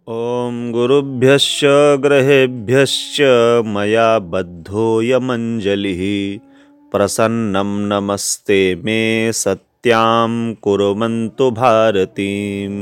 ॐ गुरुभ्यश्च ग्रहेभ्यश्च मया बद्धोऽयमञ्जलिः प्रसन्नं नमस्ते मे सत्यां कुर्वन्तु भारतीम्।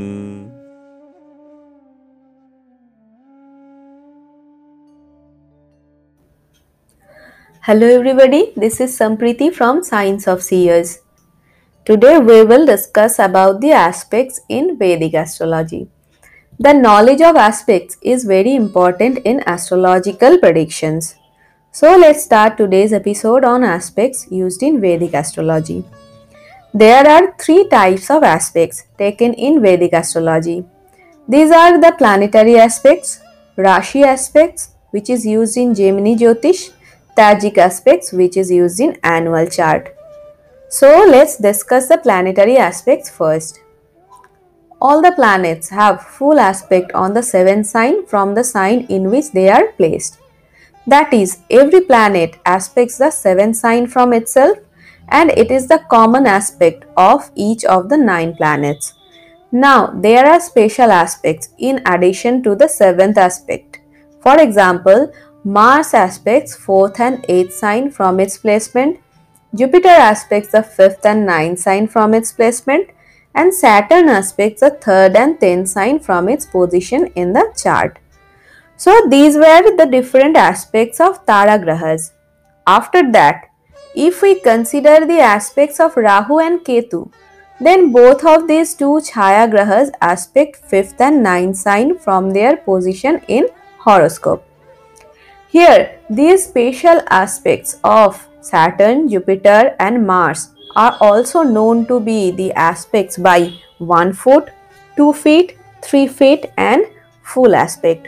Hello everybody, this is Sampriti from Science of Seers. Today we will discuss about the aspects in Vedic astrology. The knowledge of aspects is very important in astrological predictions. So let's start today's episode on aspects used in Vedic astrology. There are three types of aspects taken in Vedic astrology. These are the planetary aspects, Rashi aspects, which is used in Gemini Jyotish, Tajik aspects, which is used in annual chart. So let's discuss the planetary aspects first. All the planets have full aspect on the seventh sign from the sign in which they are placed. That is, every planet aspects the seventh sign from itself, and it is the common aspect of each of the 9 planets. Now, there are special aspects in addition to the seventh aspect. For example, Mars aspects 4th and 8th sign from its placement, Jupiter aspects the 5th and 9th sign from its placement, and Saturn aspects the 3rd and 10th sign from its position in the chart. So, these were the different aspects of Tara Grahas. After that, if we consider the aspects of Rahu and Ketu, then both of these two Chaya Grahas aspect 5th and 9th sign from their position in horoscope. Here, these special aspects of Saturn, Jupiter and Mars are also known to be the aspects by 1 foot, 2 feet, 3 feet and full aspect.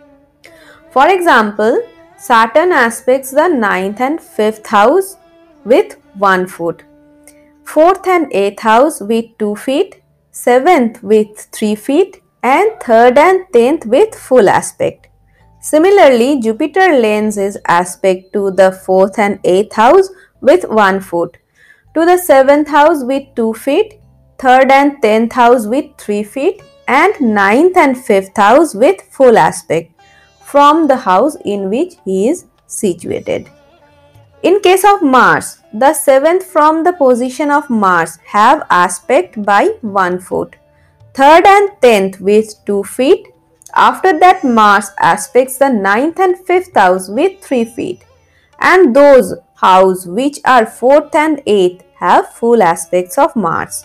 For example, Saturn aspects the 9th and 5th house with 1 foot, 4th and 8th house with 2 feet, 7th with 3 feet and 3rd and 10th with full aspect. Similarly, Jupiter lends his aspect to the 4th and 8th house with 1 foot, to the 7th house with 2 feet, 3rd and 10th house with 3 feet and 9th and 5th house with full aspect from the house in which he is situated. In case of Mars, the 7th from the position of Mars have aspect by 1 foot, 3rd and 10th with 2 feet. After that, Mars aspects the 9th and 5th house with 3 feet, and those houses which are 4th and 8th have full aspects of Mars.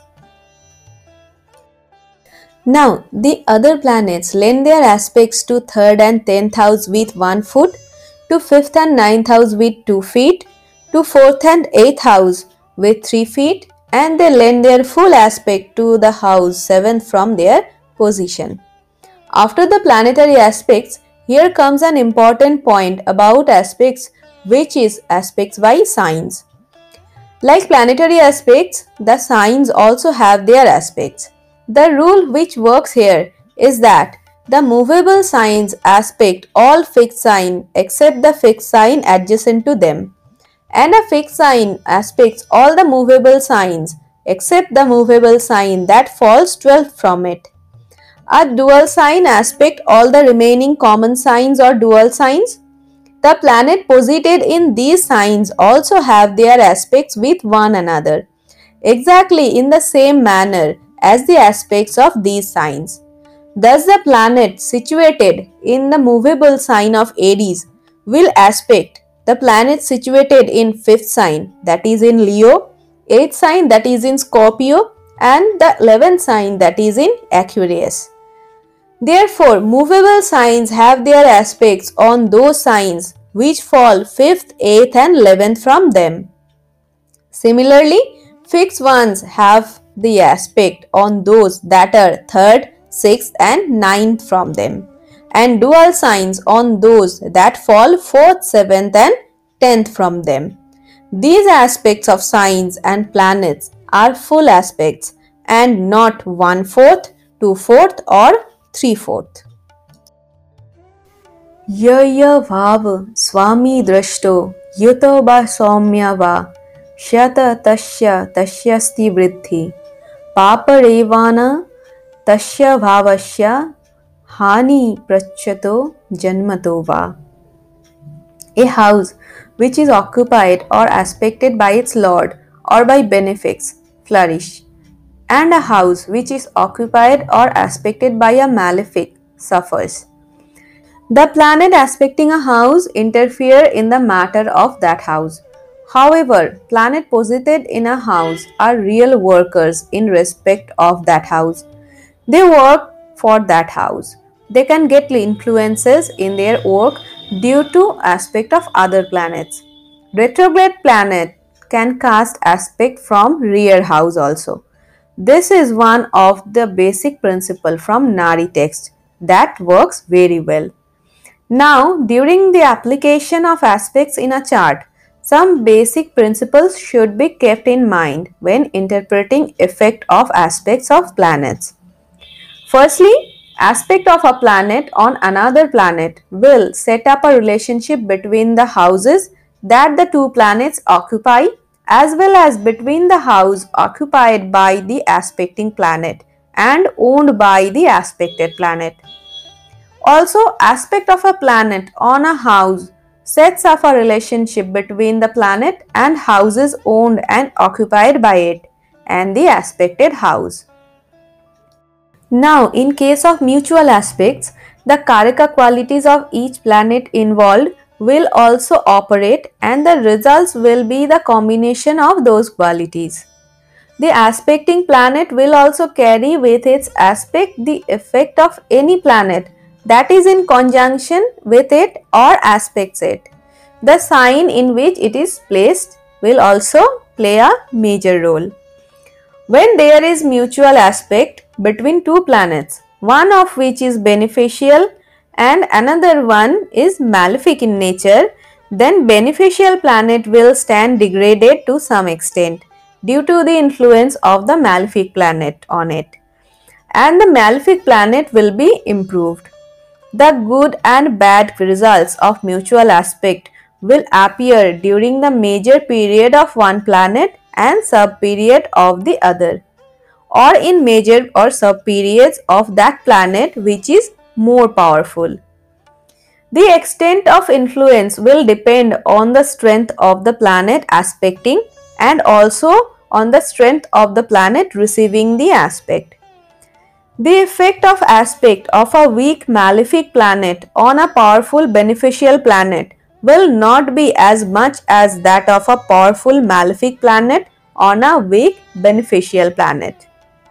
Now, the other planets lend their aspects to 3rd and 10th house with 1 foot, to 5th and 9th house with 2 feet, to 4th and 8th house with 3 feet, and they lend their full aspect to the house 7th from their position. After the planetary aspects, here comes an important point about aspects, which is aspects by signs. Like planetary aspects, the signs also have their aspects. The rule which works here is that the movable signs aspect all fixed sign except the fixed sign adjacent to them, and a fixed sign aspects all the movable signs except the movable sign that falls 12 from it. A dual sign aspect all the remaining common signs or dual signs. The planet posited in these signs also have their aspects with one another, exactly in the same manner as the aspects of these signs. Thus, the planet situated in the movable sign of Aries will aspect the planet situated in 5th sign, that is in Leo, 8th sign, that is in Scorpio, and the 11th sign, that is in Aquarius. Therefore, movable signs have their aspects on those signs which fall 5th, 8th and 11th from them. Similarly, fixed ones have the aspect on those that are 3rd, 6th and 9th from them, and dual signs on those that fall 4th, 7th and 10th from them. These aspects of signs and planets are full aspects and not 1/4, 2/4 or 3/4. य भाव स्वामी दृष्टो Yuto वा सौम्य वा शत तस्य तस्यस्ति वृद्धि पापरेवान तस्य भावस्य Hani prachato janmato va. A house which is occupied or aspected by its lord or by benefics flourish, and a house which is occupied or aspected by a malefic suffers. The planet aspecting a house interfere in the matter of that house. However, planet posited in a house are real workers in respect of that house. They work for that house. They can get influences in their work due to aspect of other planets. Retrograde planet can cast aspect from rear house also. This is one of the basic principle from Nari text that works very well. Now, during the application of aspects in a chart, some basic principles should be kept in mind when interpreting effect of aspects of planets. Firstly, aspect of a planet on another planet will set up a relationship between the houses that the two planets occupy as well as between the house occupied by the aspecting planet and owned by the aspected planet. Also, aspect of a planet on a house sets up a relationship between the planet and houses owned and occupied by it and the aspected house. Now, in case of mutual aspects, the Karaka qualities of each planet involved will also operate and the results will be the combination of those qualities. The aspecting planet will also carry with its aspect the effect of any planet that is in conjunction with it or aspects it. The sign in which it is placed will also play a major role. When there is mutual aspect between two planets, one of which is beneficial and another one is malefic in nature, then beneficial planet will stand degraded to some extent due to the influence of the malefic planet on it, and the malefic planet will be improved. The good and bad results of mutual aspect will appear during the major period of one planet and sub-period of the other, or in major or sub-periods of that planet which is more powerful. The extent of influence will depend on the strength of the planet aspecting and also on the strength of the planet receiving the aspect. The effect of aspect of a weak malefic planet on a powerful beneficial planet will not be as much as that of a powerful malefic planet on a weak beneficial planet.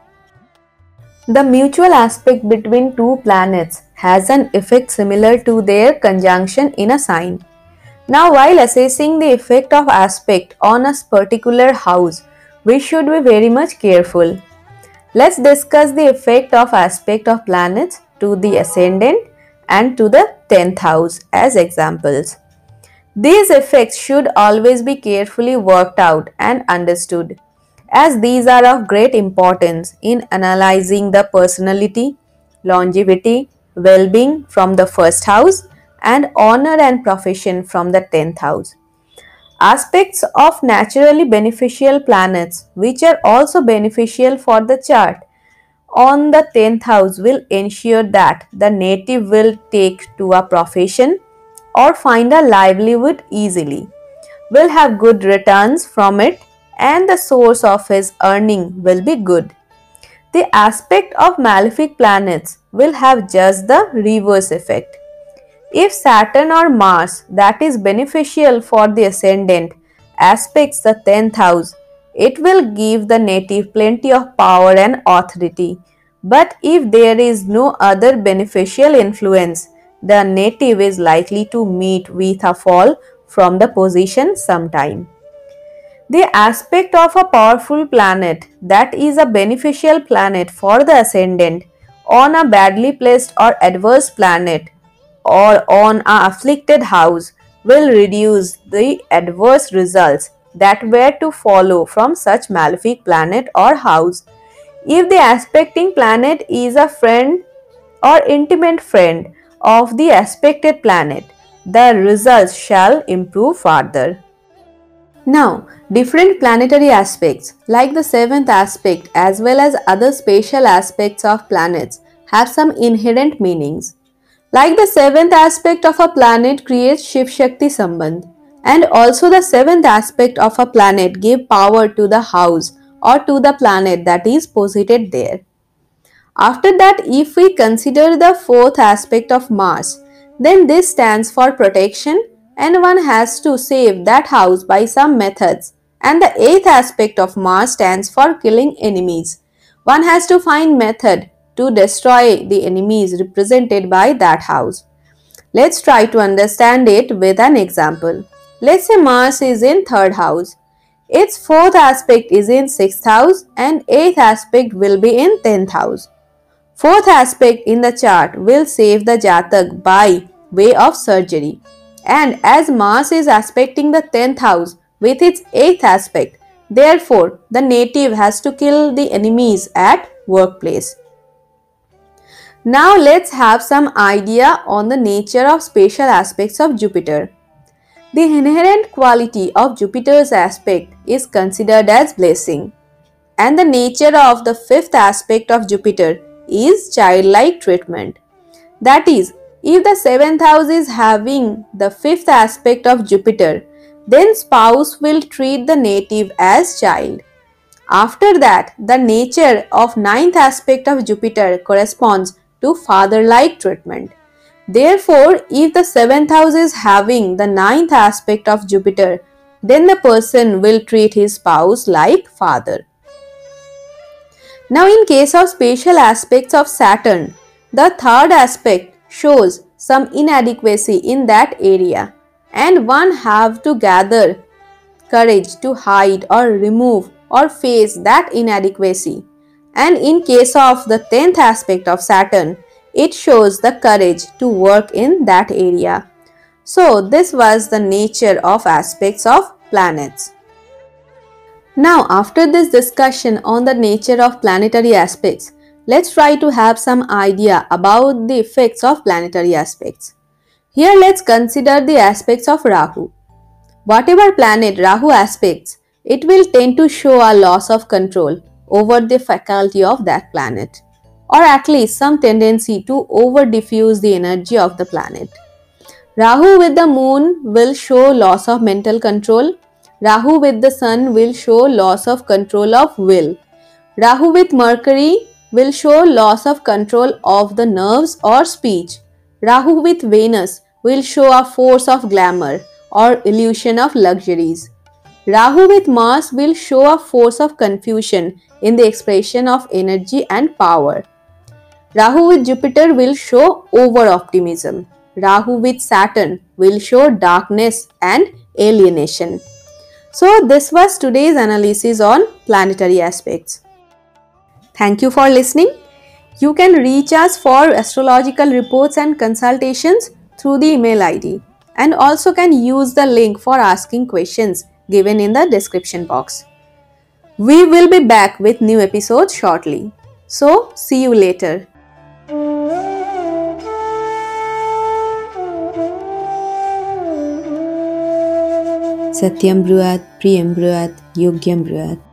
The mutual aspect between two planets has an effect similar to their conjunction in a sign. Now, while assessing the effect of aspect on a particular house, we should be very much careful. Let's discuss the effect of aspect of planets to the ascendant and to the 10th house as examples. These effects should always be carefully worked out and understood, as these are of great importance in analyzing the personality, longevity, well-being from the first house and honor and profession from the 10th house. Aspects of naturally beneficial planets which are also beneficial for the chart on the 10th house will ensure that the native will take to a profession or find a livelihood easily, will have good returns from it, and the source of his earning will be good. The aspect of malefic planets will have just the reverse effect. If Saturn or Mars, that is beneficial for the ascendant, aspects the 10th house, it will give the native plenty of power and authority. But if there is no other beneficial influence, the native is likely to meet with a fall from the position sometime. The aspect of a powerful planet, that is a beneficial planet for the ascendant, on a badly placed or adverse planet or on a afflicted house will reduce the adverse results that were to follow from such malefic planet or house. If the aspecting planet is a friend or intimate friend of the aspected planet, the results shall improve further. Now, different planetary aspects like the 7th aspect as well as other spatial aspects of planets have some inherent meanings. Like the seventh aspect of a planet creates Shiv Shakti Sambandh, and also the seventh aspect of a planet give power to the house or to the planet that is posited there. After that, if we consider the fourth aspect of Mars, then this stands for protection and one has to save that house by some methods. And the eighth aspect of Mars stands for killing enemies. One has to find method to destroy the enemies represented by that house. Let's try to understand it with an example. Let's say Mars is in third house. Its fourth aspect is in sixth house and eighth aspect will be in 10th house. Fourth aspect in the chart will save the Jatak by way of surgery. And as Mars is aspecting the 10th house with its 8th aspect, therefore the native has to kill the enemies at workplace. Now let's have some idea on the nature of spatial aspects of Jupiter. The inherent quality of Jupiter's aspect is considered as blessing, and the nature of the fifth aspect of Jupiter is childlike treatment. That is, if the seventh house is having the fifth aspect of Jupiter, then spouse will treat the native as child. After that, the nature of ninth aspect of Jupiter corresponds to father-like treatment. Therefore, if the seventh house is having the ninth aspect of Jupiter, then the person will treat his spouse like father. Now, in case of spatial aspects of Saturn, the third aspect shows some inadequacy in that area, and one have to gather courage to hide or remove or face that inadequacy. And in case of the 10th aspect of Saturn, it shows the courage to work in that area. So this was the nature of aspects of planets. Now after this discussion on the nature of planetary aspects, let's try to have some idea about the effects of planetary aspects. Here let's consider the aspects of Rahu. Whatever planet Rahu aspects, it will tend to show a loss of control over the faculty of that planet, or at least some tendency to over diffuse the energy of the planet. Rahu with the moon will show loss of mental control. Rahu with the sun will show loss of control of will. Rahu with Mercury will show loss of control of the nerves or speech. Rahu with Venus will show a force of glamour or illusion of luxuries. Rahu with Mars will show a force of confusion in the expression of energy and power. Rahu with Jupiter will show over-optimism. Rahu with Saturn will show darkness and alienation. So this was today's analysis on planetary aspects. Thank you for listening. You can reach us for astrological reports and consultations through the email ID, and also can use the link for asking questions given in the description box. We will be back with new episodes shortly. So see you later. Satyam Bruat, Priyam Bruat, Yogyam Bruat.